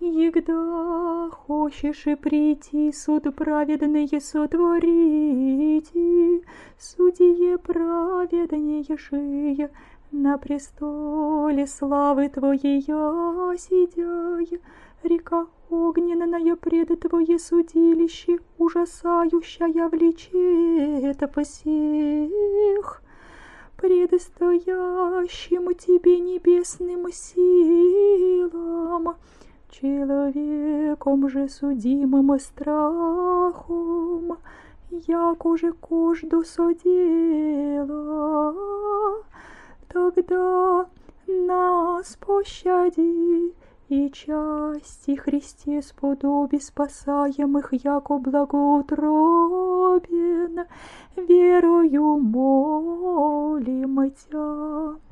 Егда хочешь и прийти, суд праведный сотворите, судье праведнейшие, на престоле славы Твоей сидяя, река огненная пред Твое судилище, ужасающая влечет всех, предстоящим Тебе небесным силам, человеком же судимым страхом, яко же кожду содела. Тогда нас пощади, и части Христе сподоби спасаемых, яко благоутробен, верою молим Тя.